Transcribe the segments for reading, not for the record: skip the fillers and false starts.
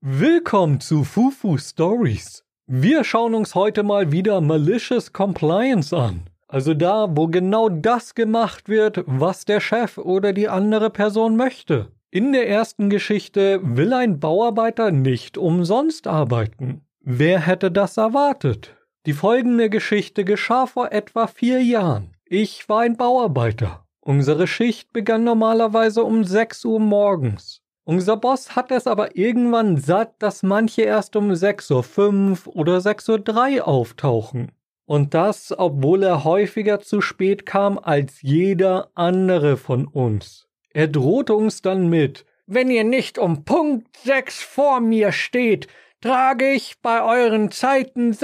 Willkommen zu Fufu Stories. Wir schauen uns heute mal wieder Malicious Compliance an. Also da, wo genau das gemacht wird, was der Chef oder die andere Person möchte. In der ersten Geschichte will ein Bauarbeiter nicht umsonst arbeiten. Wer hätte das erwartet? Die folgende Geschichte geschah vor etwa 4 Jahren. Ich war ein Bauarbeiter. Unsere Schicht begann normalerweise um 6 Uhr morgens. Unser Boss hat es aber irgendwann satt, dass manche erst um 6:05 Uhr oder 6:03 Uhr auftauchen. Und das, obwohl er häufiger zu spät kam als jeder andere von uns. Er drohte uns dann mit: Wenn ihr nicht um Punkt 6 vor mir steht, trage ich bei euren Zeiten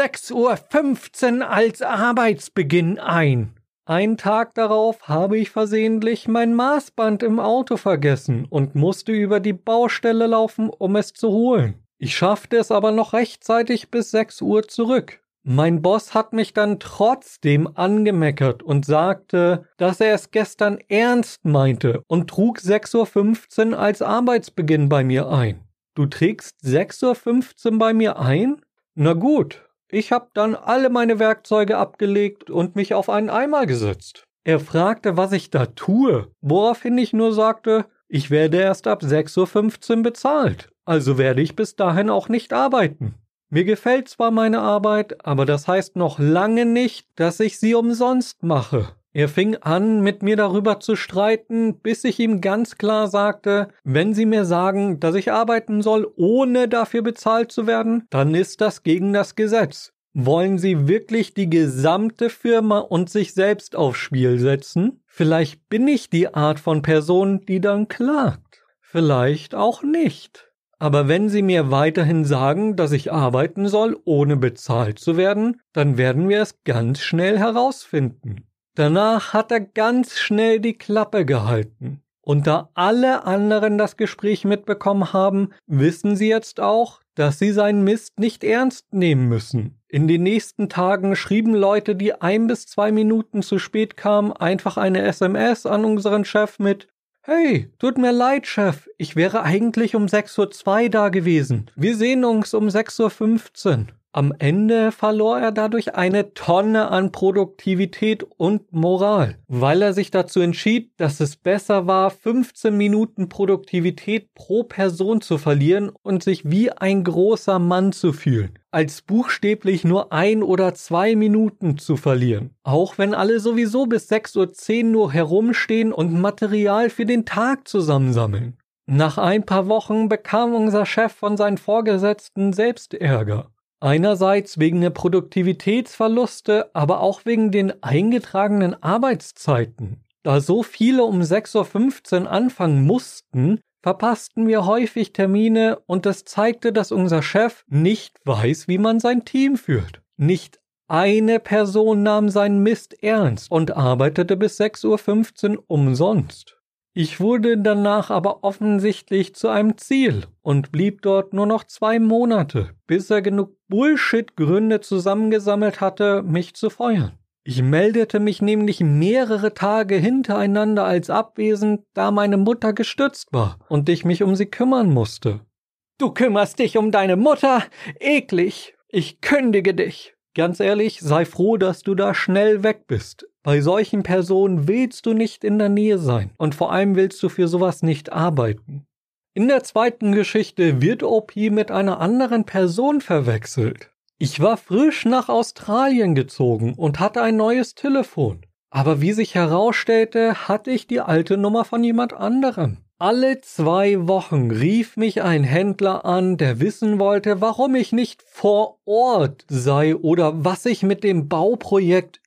6:15 Uhr als Arbeitsbeginn ein. Einen Tag darauf habe ich versehentlich mein Maßband im Auto vergessen und musste über die Baustelle laufen, um es zu holen. Ich schaffte es aber noch rechtzeitig bis 6 Uhr zurück. Mein Boss hat mich dann trotzdem angemeckert und sagte, dass er es gestern ernst meinte und trug 6:15 Uhr als Arbeitsbeginn bei mir ein. Du trägst 6:15 Uhr bei mir ein? Na gut. Ich habe dann alle meine Werkzeuge abgelegt und mich auf einen Eimer gesetzt. Er fragte, was ich da tue, woraufhin ich nur sagte, ich werde erst ab 6:15 Uhr bezahlt, also werde ich bis dahin auch nicht arbeiten. Mir gefällt zwar meine Arbeit, aber das heißt noch lange nicht, dass ich sie umsonst mache. Er fing an, mit mir darüber zu streiten, bis ich ihm ganz klar sagte, wenn Sie mir sagen, dass ich arbeiten soll, ohne dafür bezahlt zu werden, dann ist das gegen das Gesetz. Wollen Sie wirklich die gesamte Firma und sich selbst aufs Spiel setzen? Vielleicht bin ich die Art von Person, die dann klagt. Vielleicht auch nicht. Aber wenn Sie mir weiterhin sagen, dass ich arbeiten soll, ohne bezahlt zu werden, dann werden wir es ganz schnell herausfinden. Danach hat er ganz schnell die Klappe gehalten. Und da alle anderen das Gespräch mitbekommen haben, wissen sie jetzt auch, dass sie seinen Mist nicht ernst nehmen müssen. In den nächsten Tagen schrieben Leute, die 1 bis 2 Minuten zu spät kamen, einfach eine SMS an unseren Chef mit: Hey, tut mir leid, Chef, ich wäre eigentlich um 6:02 Uhr da gewesen. Wir sehen uns um 6:15 Uhr. Am Ende verlor er dadurch eine Tonne an Produktivität und Moral, weil er sich dazu entschied, dass es besser war, 15 Minuten Produktivität pro Person zu verlieren und sich wie ein großer Mann zu fühlen, als buchstäblich nur 1 oder 2 Minuten zu verlieren. Auch wenn alle sowieso bis 6:10 Uhr nur herumstehen und Material für den Tag zusammensammeln. Nach ein paar Wochen bekam unser Chef von seinen Vorgesetzten selbst Ärger. Einerseits wegen der Produktivitätsverluste, aber auch wegen den eingetragenen Arbeitszeiten. Da so viele um 6:15 Uhr anfangen mussten, verpassten wir häufig Termine und das zeigte, dass unser Chef nicht weiß, wie man sein Team führt. Nicht eine Person nahm seinen Mist ernst und arbeitete bis 6:15 Uhr umsonst. Ich wurde danach aber offensichtlich zu einem Ziel und blieb dort nur noch 2 Monate, bis er genug Bullshit-Gründe zusammengesammelt hatte, mich zu feuern. Ich meldete mich nämlich mehrere Tage hintereinander als abwesend, da meine Mutter gestürzt war und ich mich um sie kümmern musste. Du kümmerst dich um deine Mutter? Eklig! Ich kündige dich! Ganz ehrlich, sei froh, dass du da schnell weg bist. Bei solchen Personen willst du nicht in der Nähe sein und vor allem willst du für sowas nicht arbeiten. In der zweiten Geschichte wird OP mit einer anderen Person verwechselt. Ich war frisch nach Australien gezogen und hatte ein neues Telefon. Aber wie sich herausstellte, hatte ich die alte Nummer von jemand anderem. Alle 2 Wochen rief mich ein Händler an, der wissen wollte, warum ich nicht vor Ort sei oder was ich mit dem Bauprojekt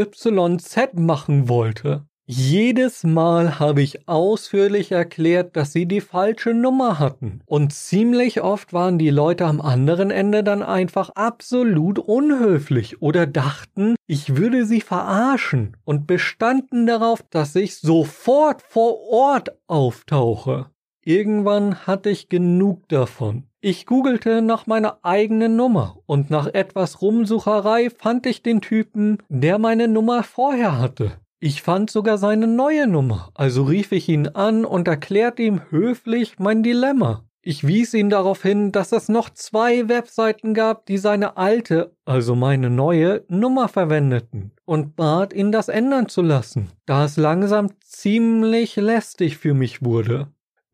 XYZ machen wollte. Jedes Mal habe ich ausführlich erklärt, dass sie die falsche Nummer hatten. Und ziemlich oft waren die Leute am anderen Ende dann einfach absolut unhöflich oder dachten, ich würde sie verarschen und bestanden darauf, dass ich sofort vor Ort auftauche. Irgendwann hatte ich genug davon. Ich googelte nach meiner eigenen Nummer und nach etwas Rumsucherei fand ich den Typen, der meine Nummer vorher hatte. Ich fand sogar seine neue Nummer, also rief ich ihn an und erklärte ihm höflich mein Dilemma. Ich wies ihn darauf hin, dass es noch 2 Webseiten gab, die seine alte, also meine neue, Nummer verwendeten und bat ihn, das ändern zu lassen, da es langsam ziemlich lästig für mich wurde.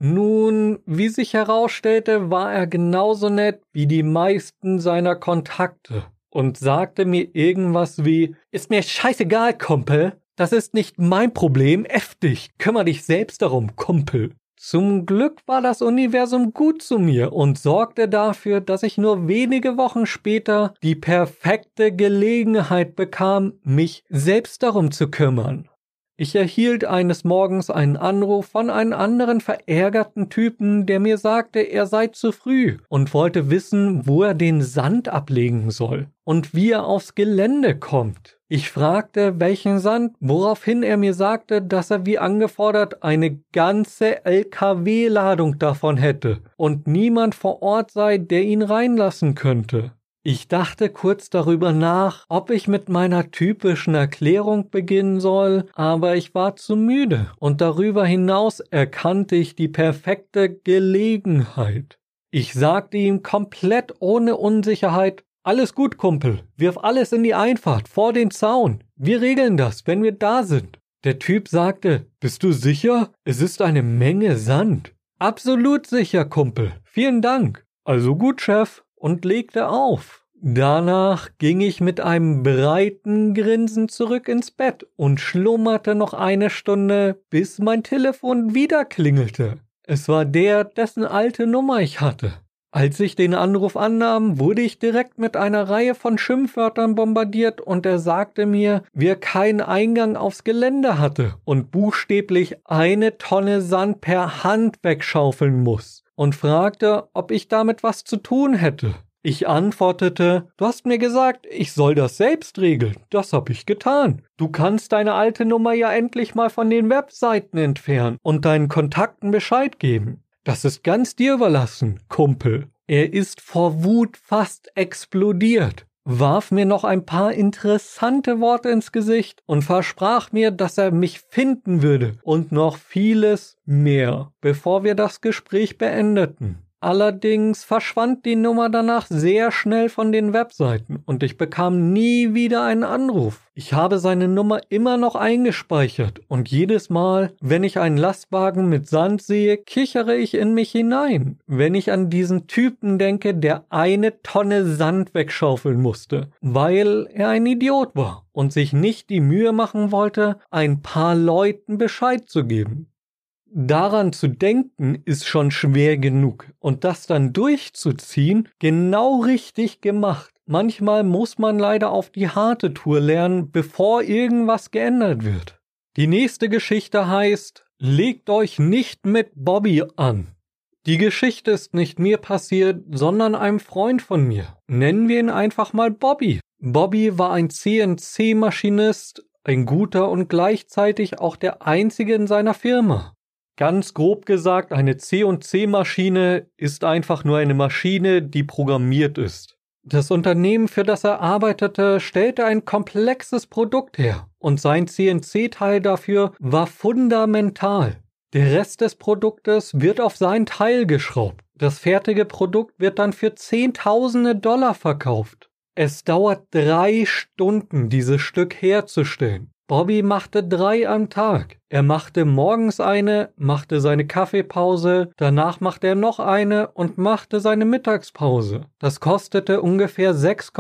Nun, wie sich herausstellte, war er genauso nett wie die meisten seiner Kontakte und sagte mir irgendwas wie: Ist mir scheißegal, Kumpel, das ist nicht mein Problem, dich, kümmere dich selbst darum, Kumpel. Zum Glück war das Universum gut zu mir und sorgte dafür, dass ich nur wenige Wochen später die perfekte Gelegenheit bekam, mich selbst darum zu kümmern. Ich erhielt eines Morgens einen Anruf von einem anderen verärgerten Typen, der mir sagte, er sei zu früh und wollte wissen, wo er den Sand ablegen soll und wie er aufs Gelände kommt. Ich fragte, welchen Sand, woraufhin er mir sagte, dass er wie angefordert eine ganze LKW-Ladung davon hätte und niemand vor Ort sei, der ihn reinlassen könnte. Ich dachte kurz darüber nach, ob ich mit meiner typischen Erklärung beginnen soll, aber ich war zu müde und darüber hinaus erkannte ich die perfekte Gelegenheit. Ich sagte ihm komplett ohne Unsicherheit: Alles gut, Kumpel, wirf alles in die Einfahrt, vor den Zaun. Wir regeln das, wenn wir da sind. Der Typ sagte: Bist du sicher? Es ist eine Menge Sand. Absolut sicher, Kumpel. Vielen Dank. Also gut, Chef. Und legte auf. Danach ging ich mit einem breiten Grinsen zurück ins Bett und schlummerte noch eine Stunde, bis mein Telefon wieder klingelte. Es war der, dessen alte Nummer ich hatte. Als ich den Anruf annahm, wurde ich direkt mit einer Reihe von Schimpfwörtern bombardiert und er sagte mir, wie er keinen Eingang aufs Gelände hatte und buchstäblich 1 Tonne Sand per Hand wegschaufeln muss und fragte, ob ich damit was zu tun hätte. Ich antwortete: Du hast mir gesagt, ich soll das selbst regeln. Das habe ich getan. Du kannst deine alte Nummer ja endlich mal von den Webseiten entfernen und deinen Kontakten Bescheid geben. Das ist ganz dir überlassen, Kumpel. Er ist vor Wut fast explodiert, warf mir noch ein paar interessante Worte ins Gesicht und versprach mir, dass er mich finden würde und noch vieles mehr, bevor wir das Gespräch beendeten. Allerdings verschwand die Nummer danach sehr schnell von den Webseiten und ich bekam nie wieder einen Anruf. Ich habe seine Nummer immer noch eingespeichert und jedes Mal, wenn ich einen Lastwagen mit Sand sehe, kichere ich in mich hinein, wenn ich an diesen Typen denke, der 1 Tonne Sand wegschaufeln musste, weil er ein Idiot war und sich nicht die Mühe machen wollte, ein paar Leuten Bescheid zu geben. Daran zu denken ist schon schwer genug und das dann durchzuziehen, genau richtig gemacht. Manchmal muss man leider auf die harte Tour lernen, bevor irgendwas geändert wird. Die nächste Geschichte heißt: Legt euch nicht mit Bobby an. Die Geschichte ist nicht mir passiert, sondern einem Freund von mir. Nennen wir ihn einfach mal Bobby. Bobby war ein CNC-Maschinist, ein guter und gleichzeitig auch der einzige in seiner Firma. Ganz grob gesagt, eine C&C-Maschine ist einfach nur eine Maschine, die programmiert ist. Das Unternehmen, für das er arbeitete, stellte ein komplexes Produkt her und sein CNC-Teil dafür war fundamental. Der Rest des Produktes wird auf sein Teil geschraubt. Das fertige Produkt wird dann für Zehntausende Dollar verkauft. Es dauert 3 Stunden, dieses Stück herzustellen. Bobby machte 3 am Tag. Er machte morgens eine, machte seine Kaffeepause, danach machte er noch eine und machte seine Mittagspause. Das kostete ungefähr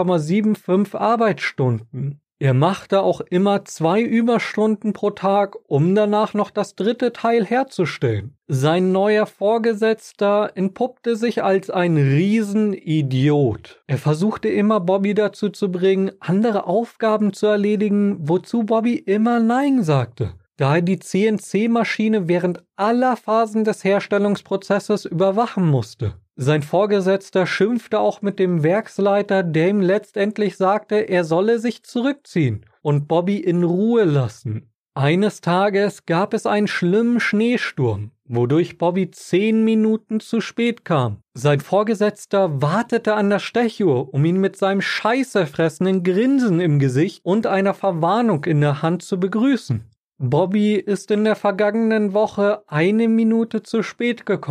6,75 Arbeitsstunden. Er machte auch immer 2 Überstunden pro Tag, um danach noch das 3. Teil herzustellen. Sein neuer Vorgesetzter entpuppte sich als ein Riesenidiot. Er versuchte immer, Bobby dazu zu bringen, andere Aufgaben zu erledigen, wozu Bobby immer Nein sagte, da er die CNC-Maschine während aller Phasen des Herstellungsprozesses überwachen musste. Sein Vorgesetzter schimpfte auch mit dem Werksleiter, der ihm letztendlich sagte, er solle sich zurückziehen und Bobby in Ruhe lassen. Eines Tages gab es einen schlimmen Schneesturm, wodurch Bobby 10 Minuten zu spät kam. Sein Vorgesetzter wartete an der Stechuhr, um ihn mit seinem scheißerfressenden Grinsen im Gesicht und einer Verwarnung in der Hand zu begrüßen. Bobby ist in der vergangenen Woche 1 Minute zu spät gekommen.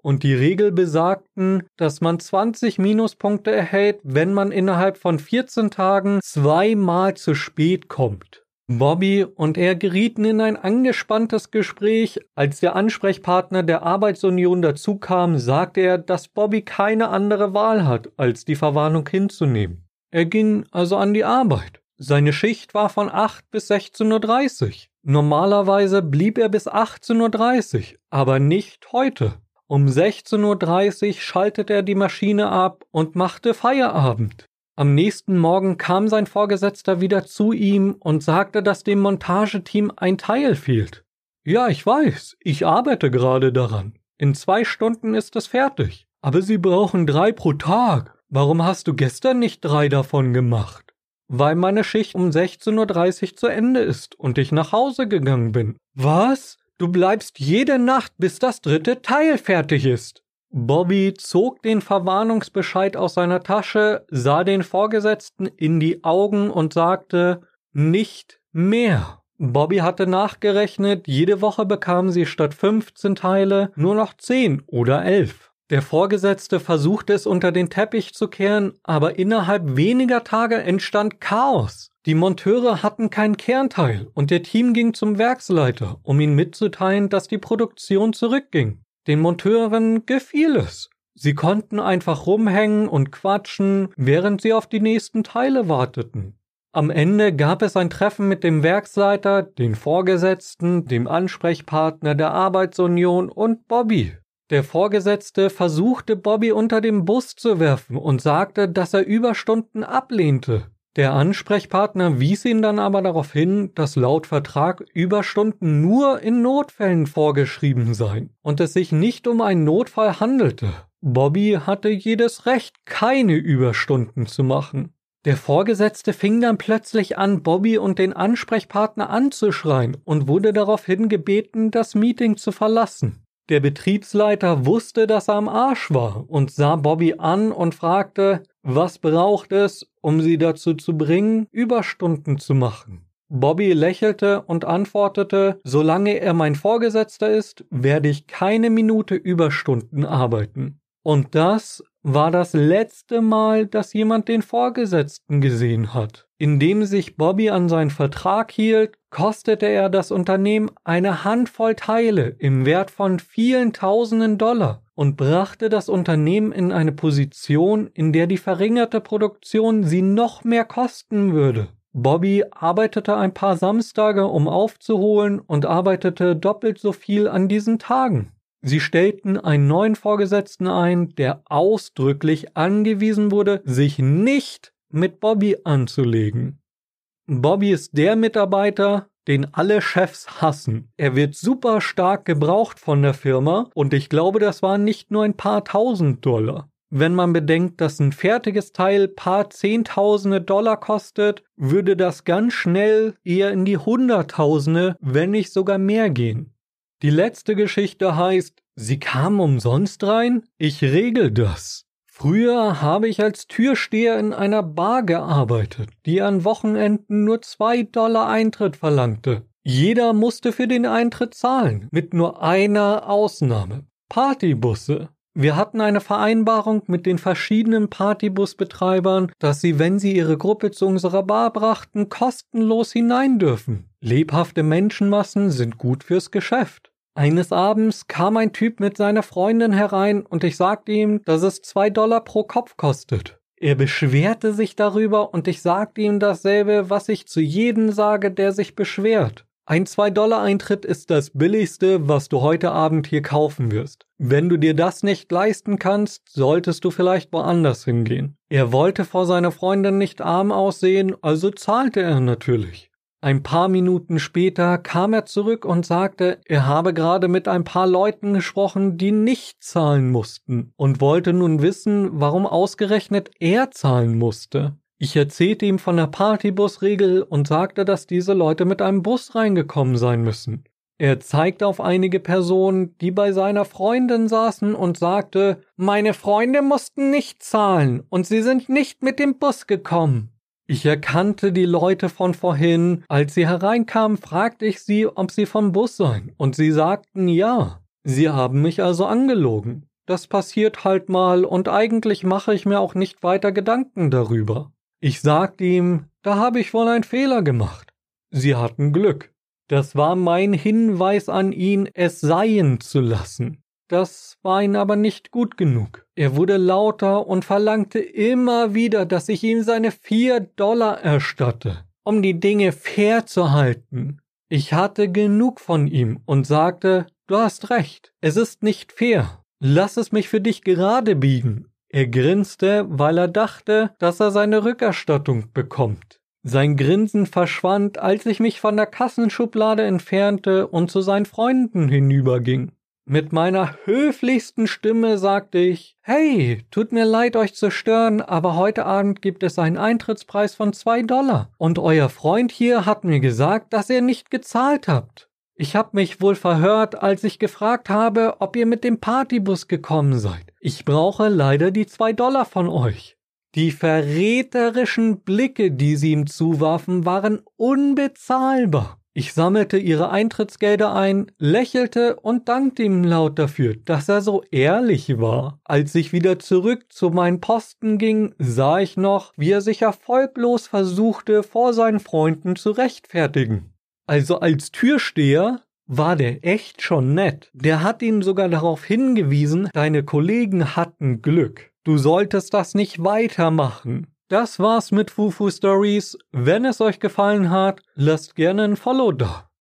und die Regel besagten, dass man 20 Minuspunkte erhält, wenn man innerhalb von 14 Tagen 2-mal zu spät kommt. Bobby und er gerieten in ein angespanntes Gespräch. Als der Ansprechpartner der Arbeitsunion dazukam, sagte er, dass Bobby keine andere Wahl hat, als die Verwarnung hinzunehmen. Er ging also an die Arbeit. Seine Schicht war von 8 bis 16:30 Uhr. Normalerweise blieb er bis 18:30 Uhr, aber nicht heute. Um 16:30 Uhr schaltete er die Maschine ab und machte Feierabend. Am nächsten Morgen kam sein Vorgesetzter wieder zu ihm und sagte, dass dem Montageteam ein Teil fehlt. Ja, ich weiß, ich arbeite gerade daran. In 2 Stunden ist es fertig. Aber Sie brauchen 3 pro Tag. Warum hast du gestern nicht 3 davon gemacht? Weil meine Schicht um 16:30 Uhr zu Ende ist und ich nach Hause gegangen bin. Was? Du bleibst jede Nacht, bis das 3. Teil fertig ist. Bobby zog den Verwarnungsbescheid aus seiner Tasche, sah den Vorgesetzten in die Augen und sagte, nicht mehr. Bobby hatte nachgerechnet, jede Woche bekamen sie statt 15 Teile nur noch 10 oder 11. Der Vorgesetzte versuchte es unter den Teppich zu kehren, aber innerhalb weniger Tage entstand Chaos. Die Monteure hatten kein Kernteil und der Team ging zum Werksleiter, um ihm mitzuteilen, dass die Produktion zurückging. Den Monteuren gefiel es. Sie konnten einfach rumhängen und quatschen, während sie auf die nächsten Teile warteten. Am Ende gab es ein Treffen mit dem Werksleiter, den Vorgesetzten, dem Ansprechpartner der Arbeitsunion und Bobby. Der Vorgesetzte versuchte, Bobby unter den Bus zu werfen und sagte, dass er Überstunden ablehnte. Der Ansprechpartner wies ihn dann aber darauf hin, dass laut Vertrag Überstunden nur in Notfällen vorgeschrieben seien und es sich nicht um einen Notfall handelte. Bobby hatte jedes Recht, keine Überstunden zu machen. Der Vorgesetzte fing dann plötzlich an, Bobby und den Ansprechpartner anzuschreien und wurde daraufhin gebeten, das Meeting zu verlassen. Der Betriebsleiter wusste, dass er am Arsch war und sah Bobby an und fragte, was braucht es, um sie dazu zu bringen, Überstunden zu machen? Bobby lächelte und antwortete, solange er mein Vorgesetzter ist, werde ich keine Minute Überstunden arbeiten. Und das war das letzte Mal, dass jemand den Vorgesetzten gesehen hat. Indem sich Bobby an seinen Vertrag hielt, kostete er das Unternehmen eine Handvoll Teile im Wert von vielen Tausenden Dollar und brachte das Unternehmen in eine Position, in der die verringerte Produktion sie noch mehr kosten würde. Bobby arbeitete ein paar Samstage, um aufzuholen, und arbeitete doppelt so viel an diesen Tagen. Sie stellten einen neuen Vorgesetzten ein, der ausdrücklich angewiesen wurde, sich nicht mit Bobby anzulegen. Bobby ist der Mitarbeiter, den alle Chefs hassen. Er wird super stark gebraucht von der Firma und ich glaube, das waren nicht nur ein paar tausend Dollar. Wenn man bedenkt, dass ein fertiges Teil paar Zehntausende Dollar kostet, würde das ganz schnell eher in die Hunderttausende, wenn nicht sogar mehr gehen. Die letzte Geschichte heißt, sie kamen umsonst rein? Ich regel das. Früher habe ich als Türsteher in einer Bar gearbeitet, die an Wochenenden nur $2 Eintritt verlangte. Jeder musste für den Eintritt zahlen, mit nur einer Ausnahme. Partybusse. Wir hatten eine Vereinbarung mit den verschiedenen Partybusbetreibern, dass sie, wenn sie ihre Gruppe zu unserer Bar brachten, kostenlos hinein dürfen. Lebhafte Menschenmassen sind gut fürs Geschäft. Eines Abends kam ein Typ mit seiner Freundin herein und ich sagte ihm, dass es $2 pro Kopf kostet. Er beschwerte sich darüber und ich sagte ihm dasselbe, was ich zu jedem sage, der sich beschwert. Ein $2 Eintritt ist das Billigste, was du heute Abend hier kaufen wirst. Wenn du dir das nicht leisten kannst, solltest du vielleicht woanders hingehen. Er wollte vor seiner Freundin nicht arm aussehen, also zahlte er natürlich. Ein paar Minuten später kam er zurück und sagte, er habe gerade mit ein paar Leuten gesprochen, die nicht zahlen mussten und wollte nun wissen, warum ausgerechnet er zahlen musste. Ich erzählte ihm von der Partybusregel und sagte, dass diese Leute mit einem Bus reingekommen sein müssen. Er zeigte auf einige Personen, die bei seiner Freundin saßen und sagte, meine Freunde mussten nicht zahlen und sie sind nicht mit dem Bus gekommen. Ich erkannte die Leute von vorhin. Als sie hereinkamen, fragte ich sie, ob sie vom Bus seien, und sie sagten ja. Sie haben mich also angelogen. das passiert halt mal und eigentlich mache ich mir auch nicht weiter Gedanken darüber. Ich sagte ihm, da habe ich wohl einen Fehler gemacht. Sie hatten Glück. Das war mein Hinweis an ihn, es sein zu lassen. Das war ihm aber nicht gut genug. Er wurde lauter und verlangte immer wieder, dass ich ihm seine $4 erstatte, um die Dinge fair zu halten. Ich hatte genug von ihm und sagte, du hast recht, es ist nicht fair. Lass es mich für dich gerade biegen. Er grinste, weil er dachte, dass er seine Rückerstattung bekommt. Sein Grinsen verschwand, als ich mich von der Kassenschublade entfernte und zu seinen Freunden hinüberging. Mit meiner höflichsten Stimme sagte ich, hey, tut mir leid, euch zu stören, aber heute Abend gibt es einen Eintrittspreis von $2 und euer Freund hier hat mir gesagt, dass ihr nicht gezahlt habt. Ich habe mich wohl verhört, als ich gefragt habe, ob ihr mit dem Partybus gekommen seid. Ich brauche leider die $2 von euch. Die verräterischen Blicke, die sie ihm zuwarfen, waren unbezahlbar. Ich sammelte ihre Eintrittsgelder ein, lächelte und dankte ihm laut dafür, dass er so ehrlich war. Als ich wieder zurück zu meinen Posten ging, sah ich noch, wie er sich erfolglos versuchte, vor seinen Freunden zu rechtfertigen. Also als Türsteher war der echt schon nett. Der hat ihn sogar darauf hingewiesen, deine Kollegen hatten Glück. Du solltest das nicht weitermachen. Das war's mit Fufu Stories. Wenn es euch gefallen hat, lasst gerne ein Follow da.